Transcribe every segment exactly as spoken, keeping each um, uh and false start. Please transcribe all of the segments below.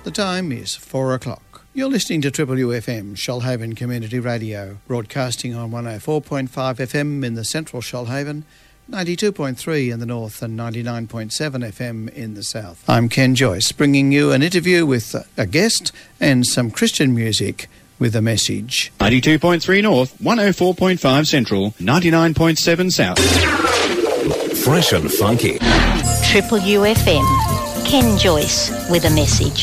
The time is four o'clock. You're listening to Triple U F M, Shoalhaven Community Radio, broadcasting on one oh four point five F M in the central Shoalhaven, ninety-two point three in the north and ninety-nine point seven F M in the south. I'm Ken Joyce, bringing you an interview with a guest and some Christian music with a message. ninety-two point three north, one oh four point five central, ninety-nine point seven south. Fresh and funky. Triple U F M. Ken Joyce with a message.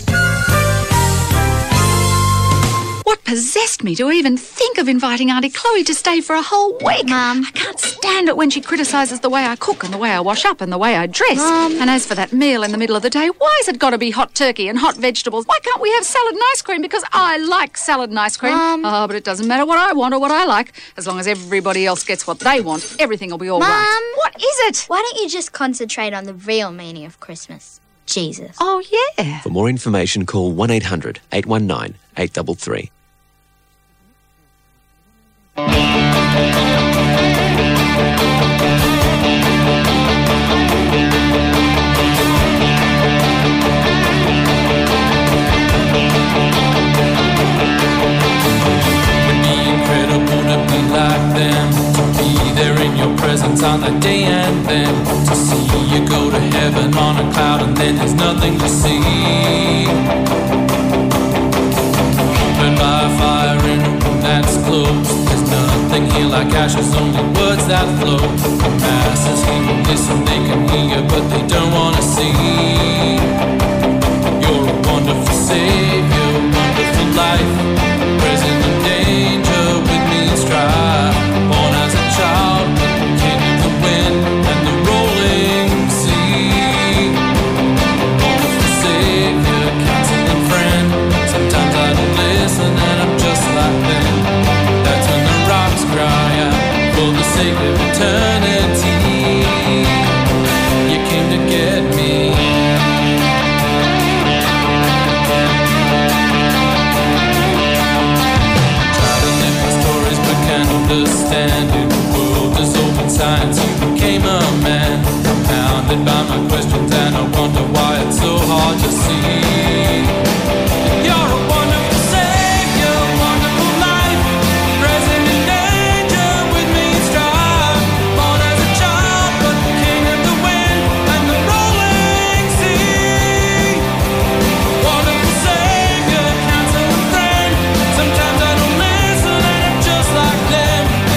What possessed me to even think of inviting Auntie Chloe to stay for a whole week? Mum. I can't stand it when she criticises the way I cook and the way I wash up and the way I dress. Mum. And as for that meal in the middle of the day, why has it got to be hot turkey and hot vegetables? Why can't we have salad and ice cream? Because I like salad and ice cream. Mum. Oh, but it doesn't matter what I want or what I like. As long as everybody else gets what they want, everything will be all Mum. right. What is it? Why don't you just concentrate on the real meaning of Christmas? Jesus. Oh, yeah. For more information, call one eight hundred eight one nine eight three three. Like them, to be there in your presence on that day and then to see you go to heaven on a cloud and then there's nothing to see. Burned by a fire in a room that's closed. There's nothing here like ashes, only words that flow. Masses he will listen, they can hear but they don't want to see. You're a wonderful Savior, wonderful life, present in danger with me in strife. Born as a child, king of the wind and the rolling sea. Wonderful Savior, counseling friend. Sometimes I don't listen and I'm just like them. That's when the rocks cry out for the sake of eternity. You came to get me. Understanding the world is open science. You became a man, pounded by my questions, and I wonder why it's so hard to see. You're a wonderful Savior, wonderful life, present in danger with me in strife. Born as a child, but the king of the wind and the rolling sea. Wonderful Savior, counselor friend. Sometimes I don't listen and I'm just like them.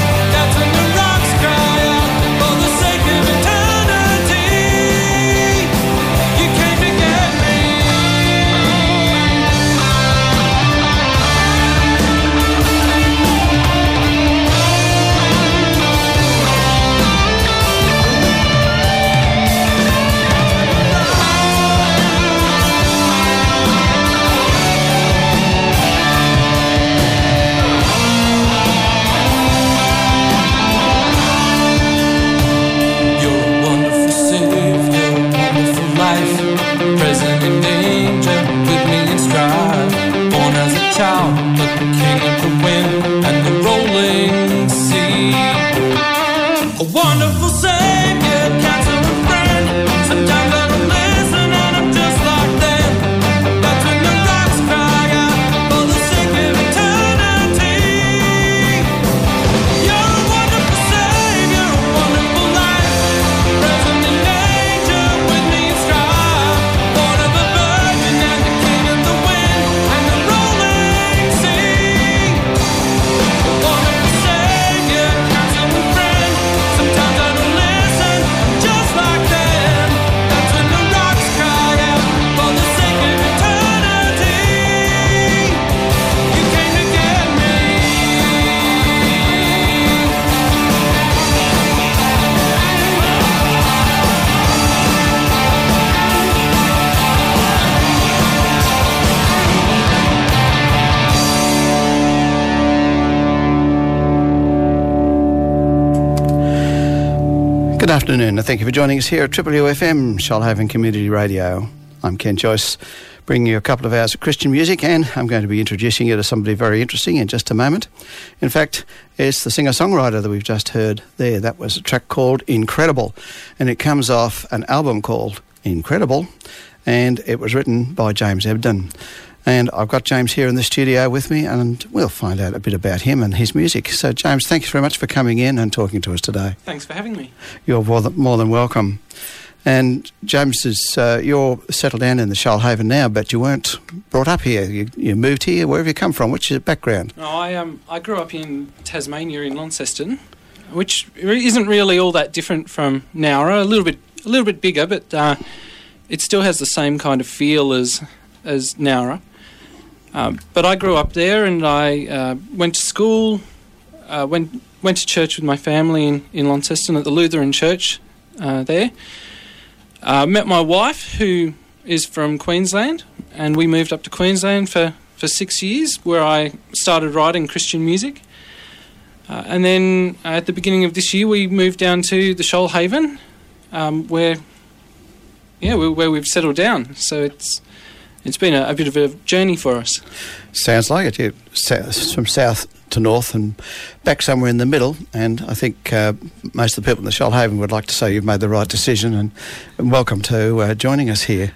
Good afternoon, and thank you for joining us here at Triple U F M, Shoalhaven Community Radio. I'm Ken Joyce, bringing you a couple of hours of Christian music, and I'm going to be introducing you to somebody very interesting in just a moment. In fact, it's the singer-songwriter that we've just heard there. That was a track called Incredible, and it comes off an album called Incredible, and it was written by James Ebden. And I've got James here in the studio with me, and we'll find out a bit about him and his music. So, James, thank you very much for coming in and talking to us today. Thanks for having me. You're more than, more than welcome. And James, is uh, you're settled down in the Shoalhaven now, but you weren't brought up here. You, you moved here. Where have you come from? What's your background? No, I um I grew up in Tasmania in Launceston, which isn't really all that different from Nowra. A little bit a little bit bigger, but uh, it still has the same kind of feel as as Nowra. Um, but I grew up there, and I uh, went to school, uh, went went to church with my family in, in Launceston at the Lutheran Church uh, there. Uh, met my wife, who is from Queensland, and we moved up to Queensland for, for six years, where I started writing Christian music. Uh, and then uh, at the beginning of this year, we moved down to the Shoalhaven, um, where yeah, where we've settled down. So it's It's been a, a bit of a journey for us. Sounds like it. You're from south to north and back somewhere in the middle. And I think uh, most of the people in the Shoalhaven would like to say you've made the right decision, and, and welcome to uh, joining us here.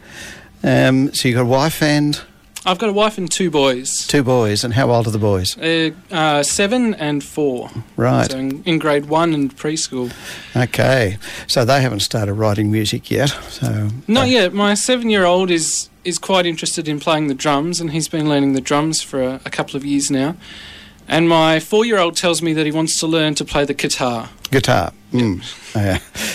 Um, so you've got a wife and... I've got a wife and two boys. Two boys. And how old are the boys? Uh, uh, seven and four. Right. So in, in grade one and preschool. Okay. So they haven't started writing music yet. So Not uh, yet. My seven-year-old is, is quite interested in playing the drums, and he's been learning the drums for a, a couple of years now. And my four-year-old tells me that he wants to learn to play the guitar. Guitar. Mm. Yeah.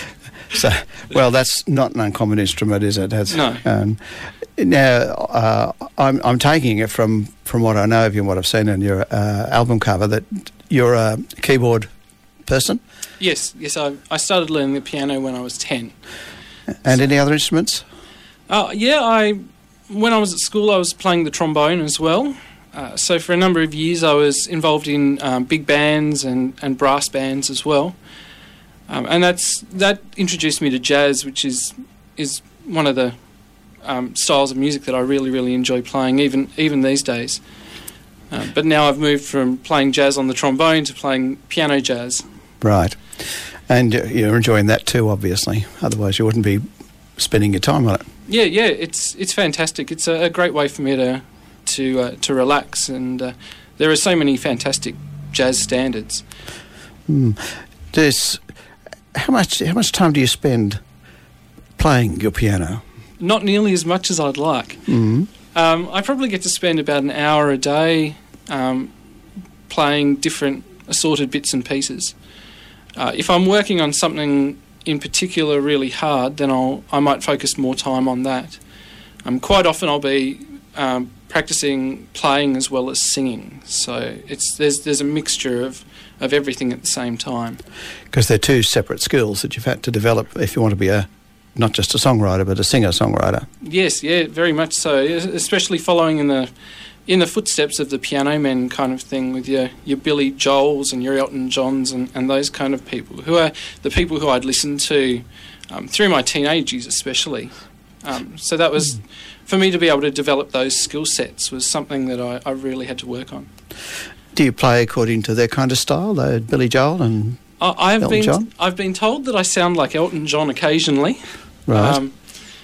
So, well, that's not an uncommon instrument, is it? That's, no. Um, now, uh, I'm, I'm taking it from, from what I know of you and what I've seen on your uh, album cover that you're a keyboard person? Yes, yes. I, I started learning the piano when I was ten. And so, any other instruments? Uh, yeah, I when I was at school, I was playing the trombone as well. Uh, so for a number of years, I was involved in um, big bands and, and brass bands as well. Um, and that's that introduced me to jazz, which is is one of the um, styles of music that I really, really enjoy playing, even even these days. Uh, but now I've moved from playing jazz on the trombone to playing piano jazz. Right. And you're enjoying that too, obviously. Otherwise you wouldn't be spending your time on it. Yeah, yeah, it's it's fantastic. It's a, a great way for me to to uh, to relax, and uh, there are so many fantastic jazz standards. Mm. This, how much how much time do you spend playing your piano? Not nearly as much as I'd like. Mm-hmm. Um, I probably get to spend about an hour a day um, playing different assorted bits and pieces. Uh, if I'm working on something in particular really hard, then I'll I might focus more time on that. Um, quite often I'll be um, practicing playing as well as singing, so it's there's there's a mixture of, of everything at the same time. Because they're two separate skills that you've had to develop if you want to be a not just a songwriter but a singer-songwriter. Yes, yeah, very much so, especially following in the in the footsteps of the piano men kind of thing, with your, your Billy Joels and your Elton Johns and, and those kind of people, who are the people who I'd listened to um, through my teenage years especially. Um, so that was, for me to be able to develop those skill sets was something that I, I really had to work on. Do you play according to their kind of style, though, Billy Joel and I, I've Elton been John? I've been told that I sound like Elton John occasionally. Right. Um,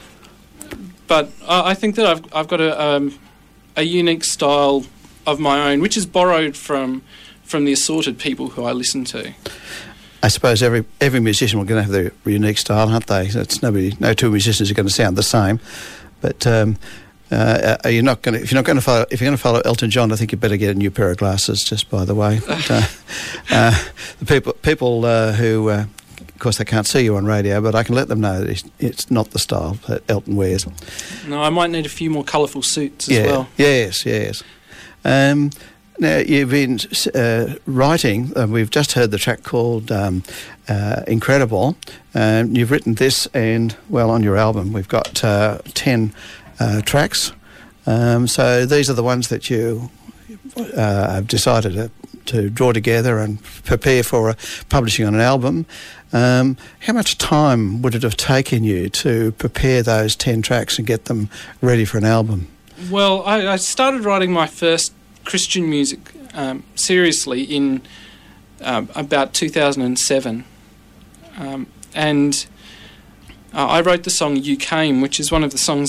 but I, I think that I've I've got a um, a unique style of my own, which is borrowed from from the assorted people who I listen to. I suppose every every musician will going to have their unique style, aren't they? It's nobody, no two musicians are going to sound the same. But um, uh, are you not going to? If you're not going to follow, if you're going to follow Elton John, I think you better get a new pair of glasses. Just by the way, but, uh, uh, the people people uh, who. Uh, Of course, they can't see you on radio, but I can let them know that it's, it's not the style that Elton wears. No, I might need a few more colourful suits as yeah. well. Yes, yes. Um, now, you've been uh, writing, uh, we've just heard the track called um, uh, Incredible. Um, you've written this, and, well, on your album, we've got uh, ten uh, tracks. Um, so these are the ones that you uh, have decided to, to draw together and prepare for uh, publishing on an album. Um, how much time would it have taken you to prepare those ten tracks and get them ready for an album? Well, I, I started writing my first Christian music um, seriously in um, about two thousand seven. Um, and uh, I wrote the song You Came, which is one of the songs that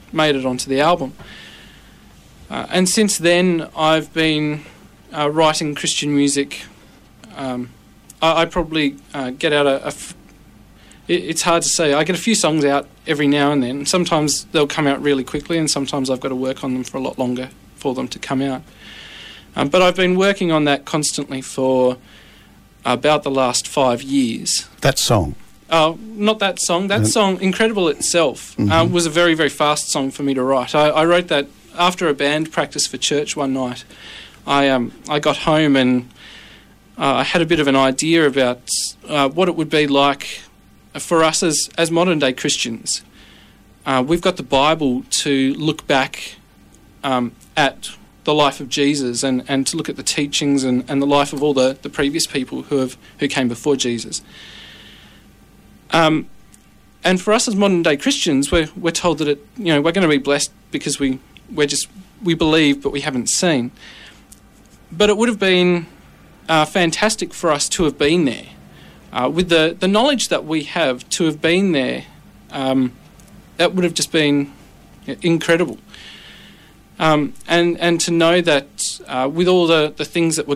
made it onto the album. Uh, and since then, I've been uh, writing Christian music. Um, I, I probably uh, get out a... a f- it, it's hard to say. I get a few songs out every now and then. Sometimes they'll come out really quickly, and sometimes I've got to work on them for a lot longer for them to come out. Um, but I've been working on that constantly for about the last five years. That song? Uh, not that song. That Mm. song, Incredible itself, Mhm. uh, was a very, very fast song for me to write. I, I wrote that after a band practice for church one night. I um I got home and uh, I had a bit of an idea about uh, what it would be like for us as, as modern-day Christians. Uh, we've got the Bible to look back um, at the life of Jesus and, and to look at the teachings and, and the life of all the, the previous people who have who came before Jesus. Um, and for us as modern day Christians, we're we're told that it you know we're going to be blessed because we we're just we believe but we haven't seen. But it would have been uh, fantastic for us to have been there, uh, with the the knowledge that we have to have been there. Um, that would have just been incredible. Um, and and to know that uh, with all the, the things that were